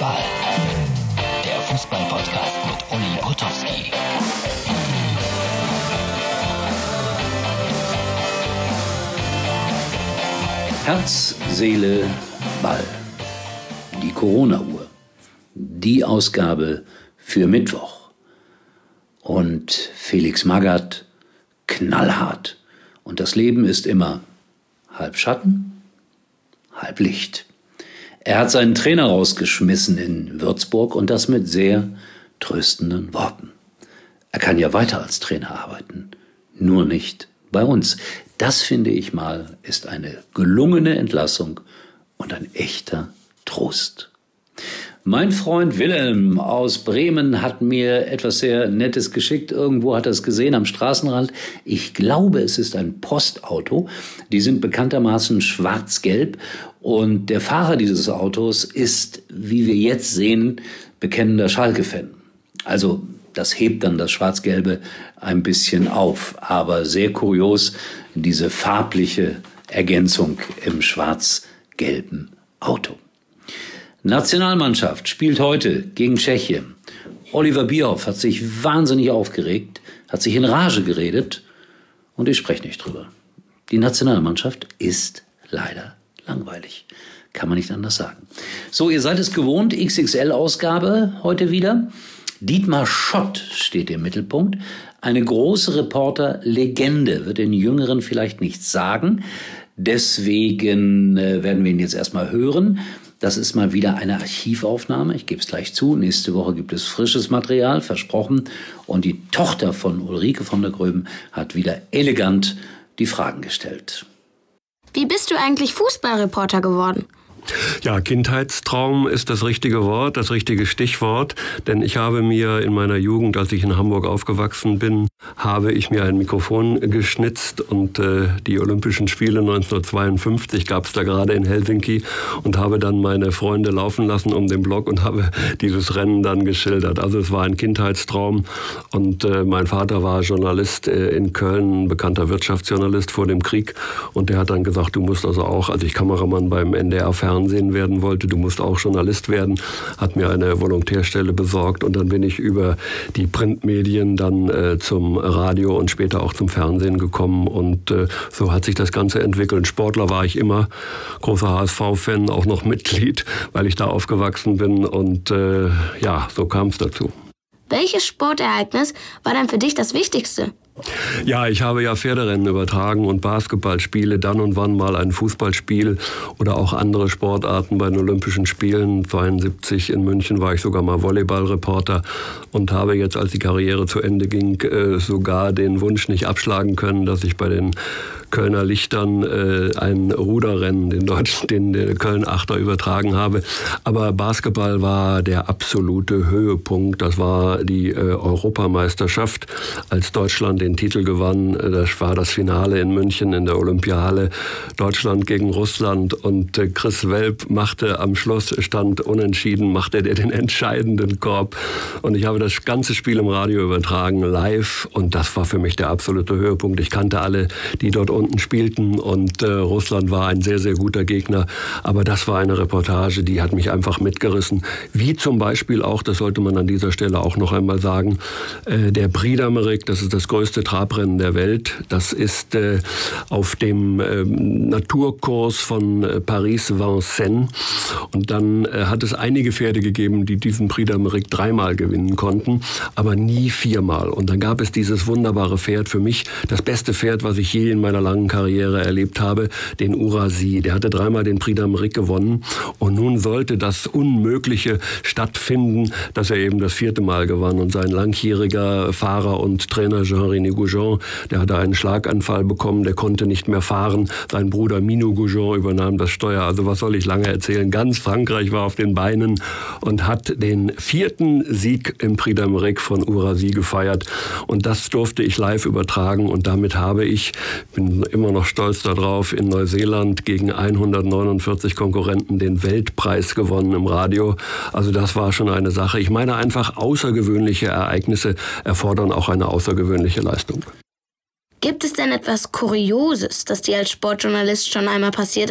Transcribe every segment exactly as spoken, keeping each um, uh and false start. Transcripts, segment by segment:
Ball. Der Fußball-Podcast mit Uli Potowski. Herz, Seele, Ball. Die Corona-Uhr. Die Ausgabe für Mittwoch. Und Felix Magath, knallhart. Und das Leben ist immer halb Schatten, halb Licht. Er hat seinen Trainer rausgeschmissen in Würzburg und das mit sehr tröstenden Worten. Er kann ja weiter als Trainer arbeiten, nur nicht bei uns. Das, finde ich mal, ist eine gelungene Entlassung und ein echter Trost. Mein Freund Wilhelm aus Bremen hat mir etwas sehr Nettes geschickt. Irgendwo hat er es gesehen am Straßenrand. Ich glaube, es ist ein Postauto. Die sind bekanntermaßen schwarz-gelb. Und der Fahrer dieses Autos ist, wie wir jetzt sehen, bekennender Schalke-Fan. Also das hebt dann das Schwarz-Gelbe ein bisschen auf. Aber sehr kurios, diese farbliche Ergänzung im schwarz-gelben Auto. Nationalmannschaft spielt heute gegen Tschechien. Oliver Bierhoff hat sich wahnsinnig aufgeregt, hat sich in Rage geredet und ich spreche nicht drüber. Die Nationalmannschaft ist leider langweilig. Kann man nicht anders sagen. So, ihr seid es gewohnt, X X L-Ausgabe heute wieder. Dietmar Schott steht im Mittelpunkt. Eine große Reporter-Legende, wird den Jüngeren vielleicht nichts sagen. Deswegen äh, werden wir ihn jetzt erstmal hören. Das ist mal wieder eine Archivaufnahme, ich gebe es gleich zu. Nächste Woche gibt es frisches Material, versprochen. Und die Tochter von Ulrike von der Gröben hat wieder elegant die Fragen gestellt. Wie bist du eigentlich Fußballreporter geworden? Ja, Kindheitstraum ist das richtige Wort, das richtige Stichwort. Denn ich habe mir in meiner Jugend, als ich in Hamburg aufgewachsen bin, habe ich mir ein Mikrofon geschnitzt und äh, die Olympischen Spiele neunzehnhundertzweiundfünfzig gab es da gerade in Helsinki und habe dann meine Freunde laufen lassen um den Block und habe dieses Rennen dann geschildert. Also es war ein Kindheitstraum und äh, mein Vater war Journalist äh, in Köln, ein bekannter Wirtschaftsjournalist vor dem Krieg und der hat dann gesagt, du musst also auch, als ich Kameramann beim N D R Fernsehen werden wollte, du musst auch Journalist werden, hat mir eine Volontärstelle besorgt und dann bin ich über die Printmedien dann äh, zum Radio und später auch zum Fernsehen gekommen und äh, so hat sich das Ganze entwickelt. Sportler war ich immer, großer H S V-Fan, auch noch Mitglied, weil ich da aufgewachsen bin und äh, ja, so kam es dazu. Welches Sportereignis war dann für dich das Wichtigste? Ja, ich habe ja Pferderennen übertragen und Basketballspiele, dann und wann mal ein Fußballspiel oder auch andere Sportarten bei den Olympischen Spielen. zweiundsiebzig in München war ich sogar mal Volleyballreporter und habe jetzt, als die Karriere zu Ende ging, sogar den Wunsch nicht abschlagen können, dass ich bei den Kölner Lichtern äh, ein Ruderrennen, den deutschen, den, den Köln-Achter übertragen habe. Aber Basketball war der absolute Höhepunkt. Das war die äh, Europameisterschaft, als Deutschland den Titel gewann. Das war das Finale in München in der Olympiahalle. Deutschland gegen Russland und äh, Chris Welp machte am Schlussstand unentschieden, machte der den entscheidenden Korb. Und ich habe das ganze Spiel im Radio übertragen, live. Und das war für mich der absolute Höhepunkt. Ich kannte alle, die dort unten spielten und äh, Russland war ein sehr, sehr guter Gegner. Aber das war eine Reportage, die hat mich einfach mitgerissen. Wie zum Beispiel auch, das sollte man an dieser Stelle auch noch einmal sagen, äh, der Prix d'Amérique, das ist das größte Trabrennen der Welt. Das ist äh, auf dem äh, Naturkurs von äh, Paris-Vincennes. Und dann äh, hat es einige Pferde gegeben, die diesen Prix d'Amérique dreimal gewinnen konnten, aber nie viermal. Und dann gab es dieses wunderbare Pferd, für mich das beste Pferd, was ich je in meiner langen Karriere erlebt habe, den Urasie. Der hatte dreimal den Prix d'Amérique gewonnen und nun sollte das Unmögliche stattfinden, dass er eben das vierte Mal gewann und sein langjähriger Fahrer und Trainer Jean-René Goujon, der hatte einen Schlaganfall bekommen, der konnte nicht mehr fahren. Sein Bruder Minou Goujon übernahm das Steuer. Also was soll ich lange erzählen? Ganz Frankreich war auf den Beinen und hat den vierten Sieg im Prix d'Amérique von Urasie gefeiert und das durfte ich live übertragen und damit habe ich, bin immer noch stolz darauf, in Neuseeland gegen hundertneunundvierzig Konkurrenten den Weltpreis gewonnen im Radio. Also das war schon eine Sache. Ich meine einfach, außergewöhnliche Ereignisse erfordern auch eine außergewöhnliche Leistung. Gibt es denn etwas Kurioses, das dir als Sportjournalist schon einmal passiert ist?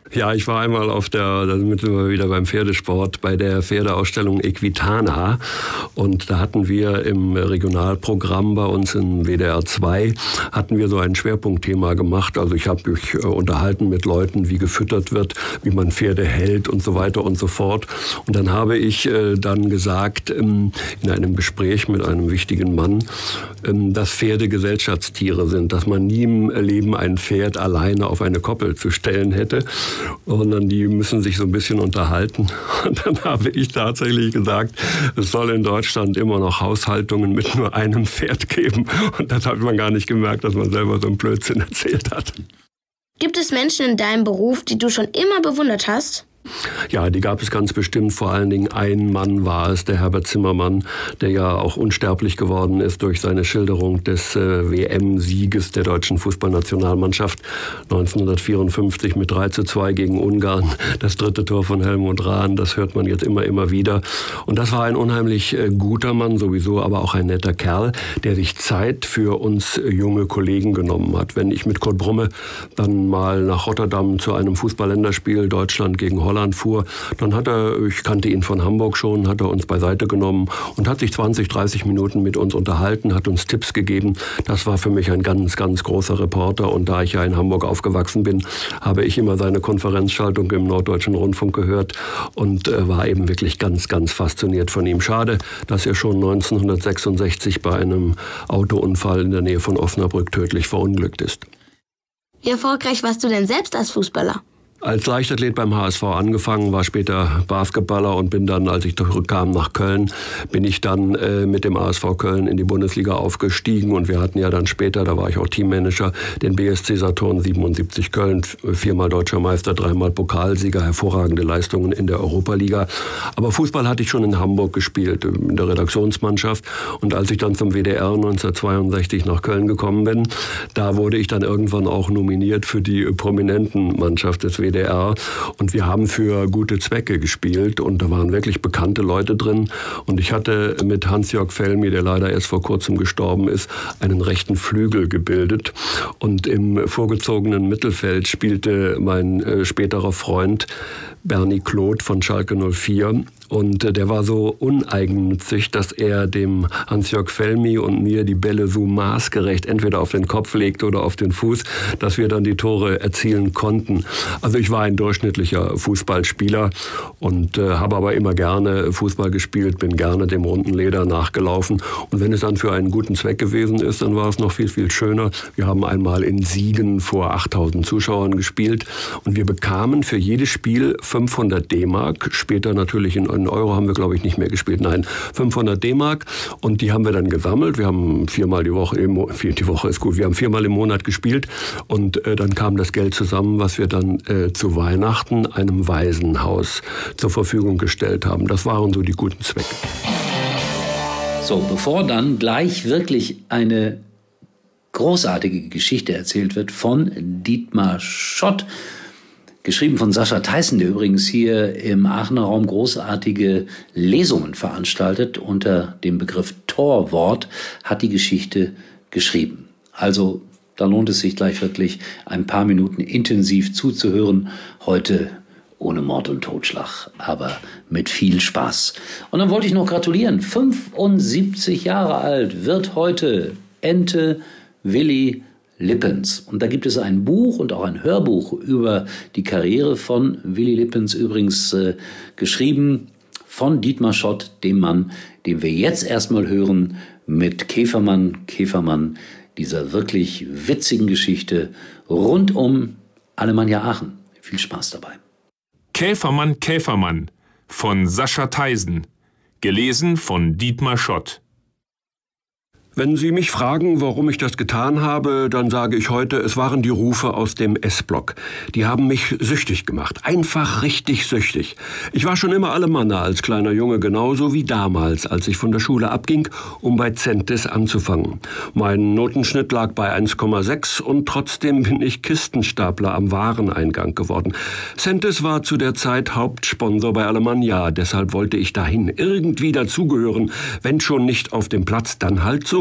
Ja, ich war einmal auf der, da sind wir wieder beim Pferdesport, bei der Pferdeausstellung Equitana. Und da hatten wir im Regionalprogramm bei uns in W D R zwei, hatten wir so ein Schwerpunktthema gemacht. Also ich habe mich äh, unterhalten mit Leuten, wie gefüttert wird, wie man Pferde hält und so weiter und so fort. Und dann habe ich äh, dann gesagt, ähm, in einem Gespräch mit einem wichtigen Mann, ähm, dass Pferde Gesellschaftstiere sind, dass man nie im Leben ein Pferd alleine auf eine Koppel zu stellen hätte. Sondern die müssen sich so ein bisschen unterhalten. Und dann habe ich tatsächlich gesagt, es soll in Deutschland immer noch Haushaltungen mit nur einem Pferd geben. Und das hat man gar nicht gemerkt, dass man selber so einen Blödsinn erzählt hat. Gibt es Menschen in deinem Beruf, die du schon immer bewundert hast? Ja, die gab es ganz bestimmt. Vor allen Dingen ein Mann war es, der Herbert Zimmermann, der ja auch unsterblich geworden ist durch seine Schilderung des äh, W M-Sieges der deutschen Fußballnationalmannschaft neunzehnhundertvierundfünfzig mit drei zu zwei gegen Ungarn. Das dritte Tor von Helmut Rahn, das hört man jetzt immer, immer wieder. Und das war ein unheimlich äh, guter Mann sowieso, aber auch ein netter Kerl, der sich Zeit für uns äh, junge Kollegen genommen hat. Wenn ich mit Kurt Brumme dann mal nach Rotterdam zu einem Fußball-Länderspiel Deutschland gegen Holland fuhr, dann hat er, ich kannte ihn von Hamburg schon, hat er uns beiseite genommen und hat sich zwanzig, dreißig Minuten mit uns unterhalten, hat uns Tipps gegeben. Das war für mich ein ganz, ganz großer Reporter. Und da ich ja in Hamburg aufgewachsen bin, habe ich immer seine Konferenzschaltung im Norddeutschen Rundfunk gehört und äh, war eben wirklich ganz, ganz fasziniert von ihm. Schade, dass er schon neunzehnhundertsechsundsechzig bei einem Autounfall in der Nähe von Osnabrück tödlich verunglückt ist. Wie erfolgreich warst du denn selbst als Fußballer? Als Leichtathlet beim H S V angefangen, war später Basketballer und bin dann, als ich zurückkam nach Köln, bin ich dann äh, mit dem H S V Köln in die Bundesliga aufgestiegen. Und wir hatten ja dann später, da war ich auch Teammanager, den B S C Saturn siebenundsiebzig Köln, viermal Deutscher Meister, dreimal Pokalsieger, hervorragende Leistungen in der Europaliga. Aber Fußball hatte ich schon in Hamburg gespielt, in der Redaktionsmannschaft. Und als ich dann zum W D R neunzehnhundertzweiundsechzig nach Köln gekommen bin, da wurde ich dann irgendwann auch nominiert für die prominenten Mannschaft des W D R. Und wir haben für gute Zwecke gespielt und da waren wirklich bekannte Leute drin. Und ich hatte mit Hans-Jörg Felmi, der leider erst vor kurzem gestorben ist, einen rechten Flügel gebildet. Und im vorgezogenen Mittelfeld spielte mein äh, späterer Freund Bernie Kloth von Schalke null vier. Und der war so uneigennützig, dass er dem Hans-Jörg Felmi und mir die Bälle so maßgerecht entweder auf den Kopf legte oder auf den Fuß, dass wir dann die Tore erzielen konnten. Also ich war ein durchschnittlicher Fußballspieler und äh, habe aber immer gerne Fußball gespielt, bin gerne dem runden Leder nachgelaufen. Und wenn es dann für einen guten Zweck gewesen ist, dann war es noch viel, viel schöner. Wir haben einmal in Siegen vor achttausend Zuschauern gespielt und wir bekamen für jedes Spiel fünfhundert D-Mark, später natürlich in In Euro haben wir, glaube ich, nicht mehr gespielt. Nein, fünfhundert D-Mark. Und die haben wir dann gesammelt. Wir haben viermal die Woche, im Mo- vier, die Woche ist gut, wir haben viermal im Monat gespielt. Und äh, dann kam das Geld zusammen, was wir dann äh, zu Weihnachten einem Waisenhaus zur Verfügung gestellt haben. Das waren so die guten Zwecke. So, bevor dann gleich wirklich eine großartige Geschichte erzählt wird von Dietmar Schott, geschrieben von Sascha Theissen, der übrigens hier im Aachener Raum großartige Lesungen veranstaltet unter dem Begriff Torwort, hat die Geschichte geschrieben. Also da lohnt es sich gleich wirklich ein paar Minuten intensiv zuzuhören. Heute ohne Mord und Totschlag, aber mit viel Spaß. Und dann wollte ich noch gratulieren. fünfundsiebzig Jahre alt wird heute Ente Willi Lippens. Und da gibt es ein Buch und auch ein Hörbuch über die Karriere von Willi Lippens, übrigens äh, geschrieben von Dietmar Schott, dem Mann, den wir jetzt erstmal hören mit Käfermann, Käfermann, dieser wirklich witzigen Geschichte rund um Alemannia Aachen. Viel Spaß dabei. Käfermann, Käfermann von Sascha Theissen, gelesen von Dietmar Schott. Wenn Sie mich fragen, warum ich das getan habe, dann sage ich heute, es waren die Rufe aus dem S-Block. Die haben mich süchtig gemacht, einfach richtig süchtig. Ich war schon immer Alemanner als kleiner Junge, genauso wie damals, als ich von der Schule abging, um bei Zentes anzufangen. Mein Notenschnitt lag bei eins Komma sechs und trotzdem bin ich Kistenstapler am Wareneingang geworden. Zentes war zu der Zeit Hauptsponsor bei Alemannia, deshalb wollte ich dahin irgendwie dazugehören, wenn schon nicht auf dem Platz, dann halt so.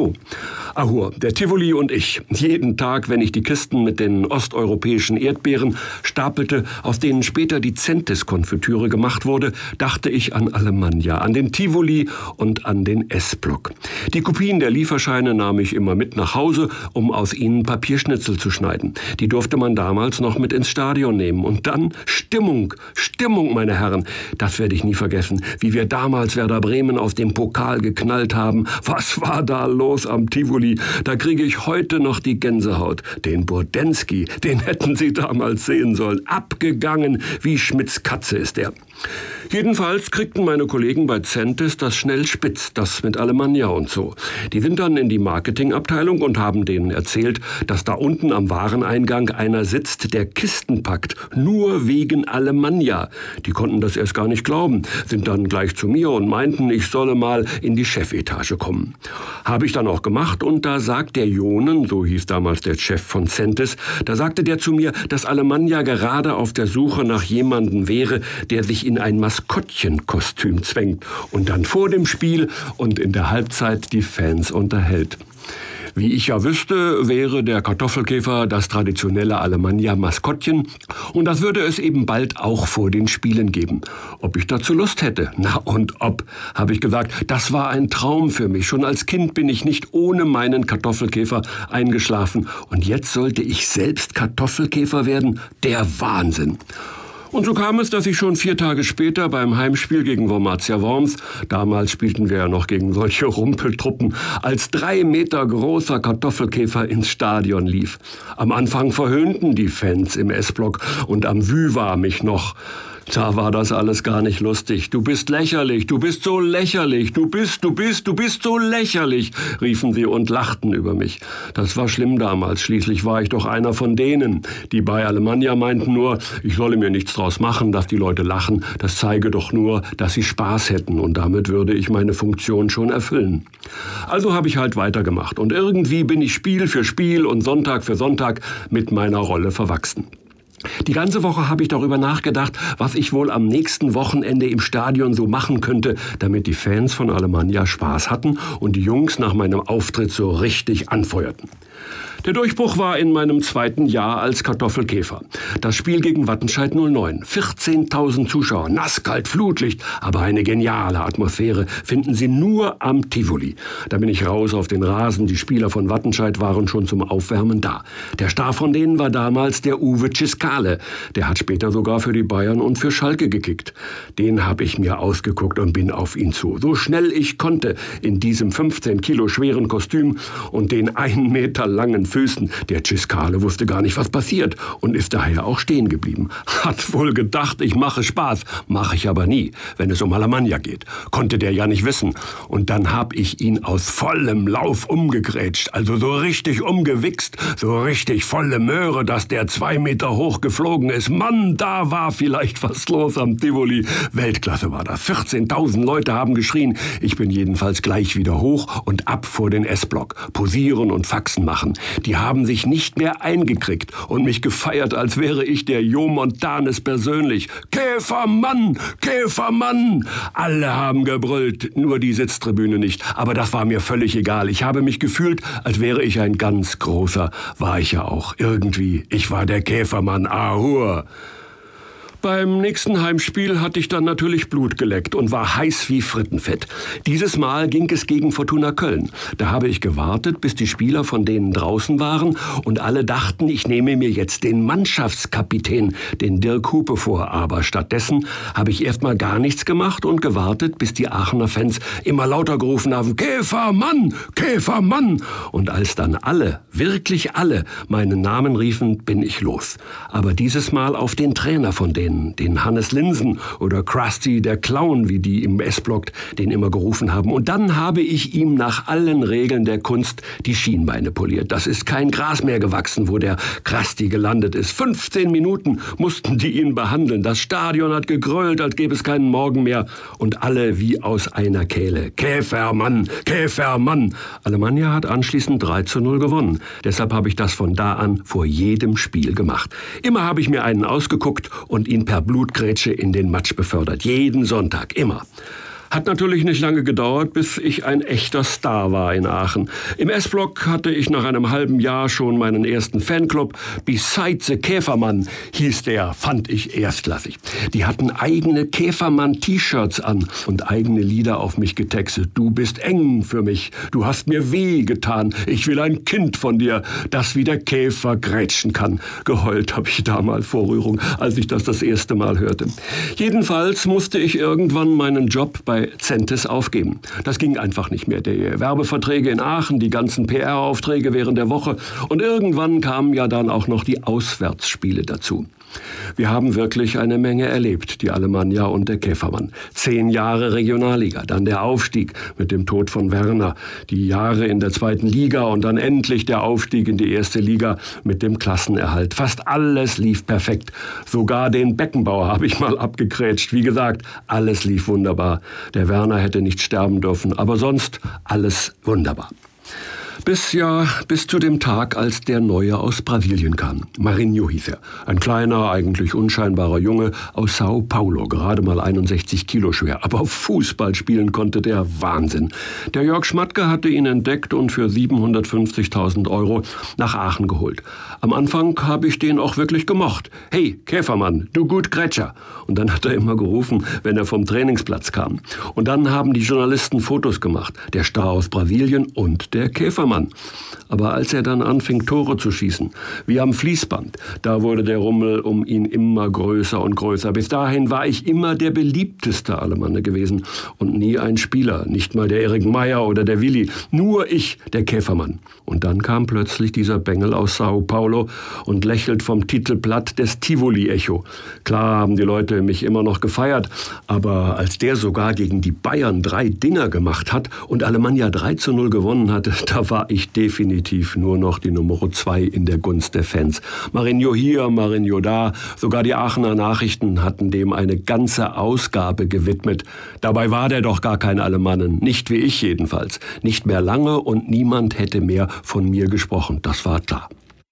so. Ahur, der Tivoli und ich. Jeden Tag, wenn ich die Kisten mit den osteuropäischen Erdbeeren stapelte, aus denen später die Zentes-Konfitüre gemacht wurde, dachte ich an Alemannia, an den Tivoli und an den S-Block. Die Kopien der Lieferscheine nahm ich immer mit nach Hause, um aus ihnen Papierschnitzel zu schneiden. Die durfte man damals noch mit ins Stadion nehmen. Und dann Stimmung, Stimmung, meine Herren. Das werde ich nie vergessen, wie wir damals Werder Bremen aus dem Pokal geknallt haben. Was war da los am Tivoli? Da kriege ich heute noch die Gänsehaut. Den Burdenski, den hätten Sie damals sehen sollen. Abgegangen wie Schmidts Katze ist er. Jedenfalls kriegten meine Kollegen bei Zentes das schnell spitz, das mit Alemannia und so. Die sind dann in die Marketingabteilung und haben denen erzählt, dass da unten am Wareneingang einer sitzt, der Kisten packt, nur wegen Alemannia. Die konnten das erst gar nicht glauben, sind dann gleich zu mir und meinten, ich solle mal in die Chefetage kommen. Habe ich dann auch gemacht und da sagt der Jonen, so hieß damals der Chef von Zentes, da sagte der zu mir, dass Alemannia gerade auf der Suche nach jemandem wäre, der sich in ein Maskottchenkostüm zwängt und dann vor dem Spiel und in der Halbzeit die Fans unterhält. Wie ich ja wüsste, wäre der Kartoffelkäfer das traditionelle Alemannia-Maskottchen und das würde es eben bald auch vor den Spielen geben. Ob ich dazu Lust hätte? Na und ob, habe ich gesagt, das war ein Traum für mich. Schon als Kind bin ich nicht ohne meinen Kartoffelkäfer eingeschlafen und jetzt sollte ich selbst Kartoffelkäfer werden? Der Wahnsinn! Und so kam es, dass ich schon vier Tage später beim Heimspiel gegen Wormatia Worms, damals spielten wir ja noch gegen solche Rumpeltruppen, als drei Meter großer Kartoffelkäfer ins Stadion lief. Am Anfang verhöhnten die Fans im S-Block und am Wüwa mich noch. Da war das alles gar nicht lustig. Du bist lächerlich, du bist so lächerlich, du bist, du bist, du bist so lächerlich, riefen sie und lachten über mich. Das war schlimm damals, schließlich war ich doch einer von denen. Die bei Alemannia meinten nur, ich solle mir nichts draus machen, dass die Leute lachen. Das zeige doch nur, dass sie Spaß hätten und damit würde ich meine Funktion schon erfüllen. Also habe ich halt weitergemacht und irgendwie bin ich Spiel für Spiel und Sonntag für Sonntag mit meiner Rolle verwachsen. Die ganze Woche habe ich darüber nachgedacht, was ich wohl am nächsten Wochenende im Stadion so machen könnte, damit die Fans von Alemannia Spaß hatten und die Jungs nach meinem Auftritt so richtig anfeuerten. Der Durchbruch war in meinem zweiten Jahr als Kartoffelkäfer. Das Spiel gegen Wattenscheid null neun. vierzehntausend Zuschauer, nasskalt, Flutlicht, aber eine geniale Atmosphäre finden Sie nur am Tivoli. Da bin ich raus auf den Rasen, die Spieler von Wattenscheid waren schon zum Aufwärmen da. Der Star von denen war damals der Uwe Ciskale. Der hat später sogar für die Bayern und für Schalke gekickt. Den habe ich mir ausgeguckt und bin auf ihn zu. So schnell ich konnte in diesem fünfzehn Kilo schweren Kostüm und den einen Meter langen Füßen. Der Ciskale wusste gar nicht, was passiert und ist daher auch stehen geblieben. Hat wohl gedacht, ich mache Spaß. Mache ich aber nie, wenn es um Alemannia geht. Konnte der ja nicht wissen. Und dann hab ich ihn aus vollem Lauf umgegrätscht. Also so richtig umgewichst, so richtig volle Möhre, dass der zwei Meter hoch geflogen ist. Mann, da war vielleicht was los am Tivoli. Weltklasse war das. vierzehntausend Leute haben geschrien. Ich bin jedenfalls gleich wieder hoch und ab vor den S-Block. Posieren und Faxen machen. Die haben sich nicht mehr eingekriegt und mich gefeiert, als wäre ich der Jo Montanes persönlich. Käfermann! Käfermann! Alle haben gebrüllt, nur die Sitztribüne nicht. Aber das war mir völlig egal. Ich habe mich gefühlt, als wäre ich ein ganz großer. War ich ja auch. Irgendwie. Ich war der Käfermann. Ahur! Beim nächsten Heimspiel hatte ich dann natürlich Blut geleckt und war heiß wie Frittenfett. Dieses Mal ging es gegen Fortuna Köln. Da habe ich gewartet, bis die Spieler von denen draußen waren und alle dachten, ich nehme mir jetzt den Mannschaftskapitän, den Dirk Hupe, vor. Aber stattdessen habe ich erst mal gar nichts gemacht und gewartet, bis die Aachener Fans immer lauter gerufen haben, Käfermann, Käfermann. Und als dann alle, wirklich alle, meinen Namen riefen, bin ich los. Aber dieses Mal auf den Trainer von denen. Den Hannes Linsen oder Krusty der Clown, wie die im S-Block den immer gerufen haben. Und dann habe ich ihm nach allen Regeln der Kunst die Schienbeine poliert. Das ist kein Gras mehr gewachsen, wo der Krusty gelandet ist. fünfzehn Minuten mussten die ihn behandeln. Das Stadion hat gegrölt, als gäbe es keinen Morgen mehr. Und alle wie aus einer Kehle. Käfermann, Käfermann. Alemannia hat anschließend drei zu null gewonnen. Deshalb habe ich das von da an vor jedem Spiel gemacht. Immer habe ich mir einen ausgeguckt und ihn per Blutgrätsche in den Matsch befördert. Jeden Sonntag, immer. Hat natürlich nicht lange gedauert, bis ich ein echter Star war in Aachen. Im S-Block hatte ich nach einem halben Jahr schon meinen ersten Fanclub. Besides the Käfermann hieß der, fand ich erstklassig. Die hatten eigene Käfermann-T-Shirts an und eigene Lieder auf mich getextet. Du bist eng für mich, du hast mir weh getan, ich will ein Kind von dir, das wie der Käfer grätschen kann. Geheult habe ich damals vor Rührung, als ich das das erste Mal hörte. Jedenfalls musste ich irgendwann meinen Job bei Zentes aufgeben. Das ging einfach nicht mehr. Die Werbeverträge in Aachen, die ganzen P R-Aufträge während der Woche und irgendwann kamen ja dann auch noch die Auswärtsspiele dazu. Wir haben wirklich eine Menge erlebt, die Alemannia und der Käfermann. Zehn Jahre Regionalliga, dann der Aufstieg mit dem Tod von Werner, die Jahre in der zweiten Liga und dann endlich der Aufstieg in die erste Liga mit dem Klassenerhalt. Fast alles lief perfekt. Sogar den Beckenbauer habe ich mal abgegrätscht. Wie gesagt, alles lief wunderbar. Der Werner hätte nicht sterben dürfen, aber sonst alles wunderbar. Bis ja, bis zu dem Tag, als der Neue aus Brasilien kam. Marinho hieß er. Ein kleiner, eigentlich unscheinbarer Junge aus Sao Paulo, gerade mal einundsechzig Kilo schwer. Aber Fußball spielen konnte der Wahnsinn. Der Jörg Schmatke hatte ihn entdeckt und für siebenhundertfünfzigtausend Euro nach Aachen geholt. Am Anfang habe ich den auch wirklich gemocht. Hey, Käfermann, du gut Grätscher. Und dann hat er immer gerufen, wenn er vom Trainingsplatz kam. Und dann haben die Journalisten Fotos gemacht. Der Star aus Brasilien und der Käfermann. Aber als er dann anfing, Tore zu schießen, wie am Fließband, da wurde der Rummel um ihn immer größer und größer. Bis dahin war ich immer der beliebteste Alemanne gewesen und nie ein Spieler, nicht mal der Erik Meyer oder der Willi, nur ich, der Käfermann. Und dann kam plötzlich dieser Bengel aus Sao Paulo und lächelt vom Titelblatt des Tivoli-Echo. Klar haben die Leute mich immer noch gefeiert, aber als der sogar gegen die Bayern drei Dinger gemacht hat und Alemannia drei zu null gewonnen hatte, da war ich definitiv nur noch die Nummer zwei in der Gunst der Fans. Marinho hier, Marinho da, sogar die Aachener Nachrichten hatten dem eine ganze Ausgabe gewidmet. Dabei war der doch gar kein Alemannen, nicht wie ich jedenfalls. Nicht mehr lange und niemand hätte mehr von mir gesprochen, das war klar.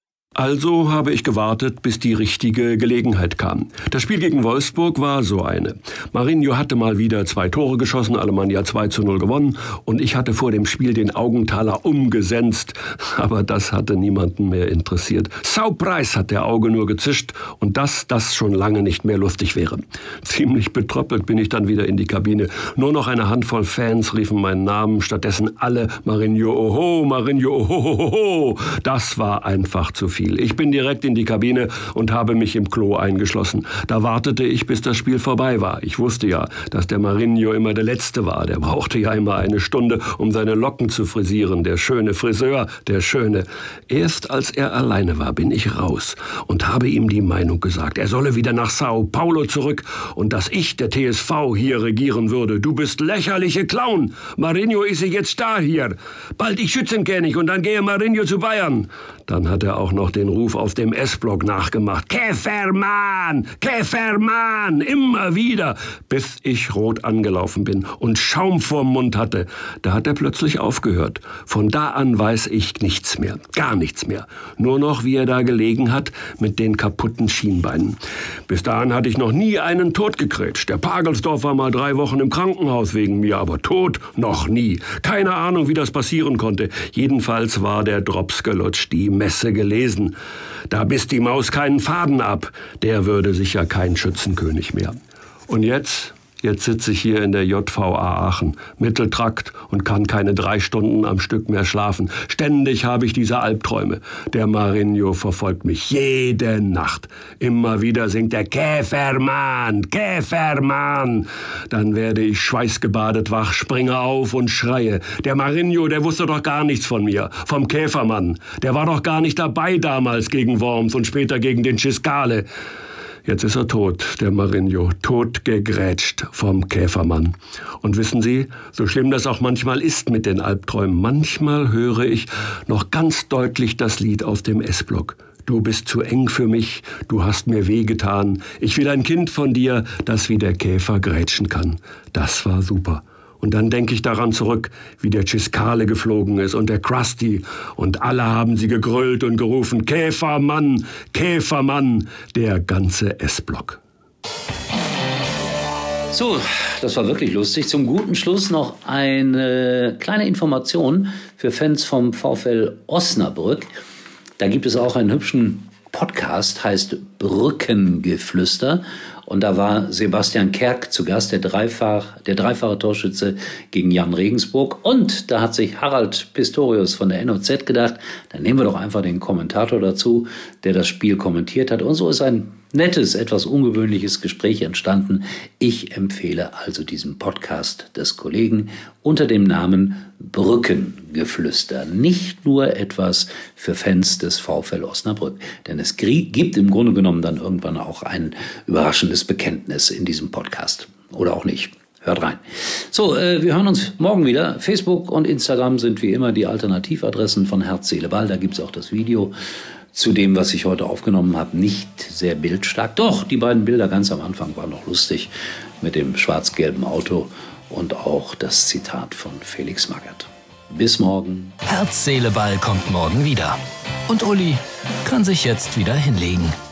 Also habe ich gewartet, bis die richtige Gelegenheit kam. Das Spiel gegen Wolfsburg war so eine. Marinho hatte mal wieder zwei Tore geschossen, Alemannia zwei zu null gewonnen und ich hatte vor dem Spiel den Augenthaler umgesenzt. Aber das hatte niemanden mehr interessiert. Saupreis hat der Auge nur gezischt und dass das schon lange nicht mehr lustig wäre. Ziemlich betröppelt bin ich dann wieder in die Kabine. Nur noch eine Handvoll Fans riefen meinen Namen, stattdessen alle Marinho, oho, Marinho, oho. Das war einfach zu viel. Ich bin direkt in die Kabine und habe mich im Klo eingeschlossen. Da wartete ich, bis das Spiel vorbei war. Ich wusste ja, dass der Marinho immer der Letzte war. Der brauchte ja immer eine Stunde, um seine Locken zu frisieren. Der schöne Friseur, der Schöne. Erst als er alleine war, bin ich raus und habe ihm die Meinung gesagt. Er solle wieder nach Sao Paulo zurück und dass ich, der T S V, hier regieren würde. Du bist lächerliche Clown. Marinho ist jetzt da hier. Bald ich Schützenkönig und dann gehe Marinho zu Bayern. Dann hat er auch noch den Ruf aus dem S-Block nachgemacht. Käfermann! Käfermann! Immer wieder, bis ich rot angelaufen bin und Schaum vorm Mund hatte. Da hat er plötzlich aufgehört. Von da an weiß ich nichts mehr. Gar nichts mehr. Nur noch, wie er da gelegen hat mit den kaputten Schienbeinen. Bis dahin hatte ich noch nie einen tot gekrätscht. Der Pagelsdorf war mal drei Wochen im Krankenhaus wegen mir, aber tot noch nie. Keine Ahnung, wie das passieren konnte. Jedenfalls war der Drops gelutscht, die Messe gelesen. Da biss die Maus keinen Faden ab. Der würde sicher kein Schützenkönig mehr. Und jetzt, jetzt sitze ich hier in der J V A Aachen, Mitteltrakt und kann keine drei Stunden am Stück mehr schlafen. Ständig habe ich diese Albträume. Der Marinho verfolgt mich jede Nacht. Immer wieder singt er Käfermann, Käfermann. Dann werde ich schweißgebadet wach, springe auf und schreie. Der Marinho, der wusste doch gar nichts von mir, vom Käfermann. Der war doch gar nicht dabei damals gegen Worms und später gegen den Ciscale. Jetzt ist er tot, der Marinho, tot gegrätscht vom Käfermann. Und wissen Sie, so schlimm das auch manchmal ist mit den Albträumen, manchmal höre ich noch ganz deutlich das Lied aus dem S-Block. Du bist zu eng für mich, du hast mir wehgetan. Ich will ein Kind von dir, das wie der Käfer grätschen kann. Das war super. Und dann denke ich daran zurück, wie der Ciscale geflogen ist und der Krusty. Und alle haben sie gegrölt und gerufen, Käfermann, Käfermann, der ganze S-Block. So, das war wirklich lustig. Zum guten Schluss noch eine kleine Information für Fans vom VfL Osnabrück. Da gibt es auch einen hübschen Podcast, heißt Brückengeflüster. Und da war Sebastian Kerk zu Gast, der, Dreifach, der dreifache Torschütze gegen Jan Regensburg. Und da hat sich Harald Pistorius von der N O Z gedacht, dann nehmen wir doch einfach den Kommentator dazu, der das Spiel kommentiert hat. Und so ist ein nettes, etwas ungewöhnliches Gespräch entstanden. Ich empfehle also diesen Podcast des Kollegen unter dem Namen Brückengeflüster. Nicht nur etwas für Fans des VfL Osnabrück, denn es gibt im Grunde genommen dann irgendwann auch ein überraschendes Bekenntnis in diesem Podcast. Oder auch nicht. Hört rein. So, äh, wir hören uns morgen wieder. Facebook und Instagram sind wie immer die Alternativadressen von Herz, Seele, Ball. Da gibt's auch das Video zu dem, was ich heute aufgenommen habe. Nicht sehr bildstark. Doch, die beiden Bilder ganz am Anfang waren noch lustig mit dem schwarz-gelben Auto und auch das Zitat von Felix Magath. Bis morgen. Herz, Seele, Ball kommt morgen wieder. Und Uli kann sich jetzt wieder hinlegen.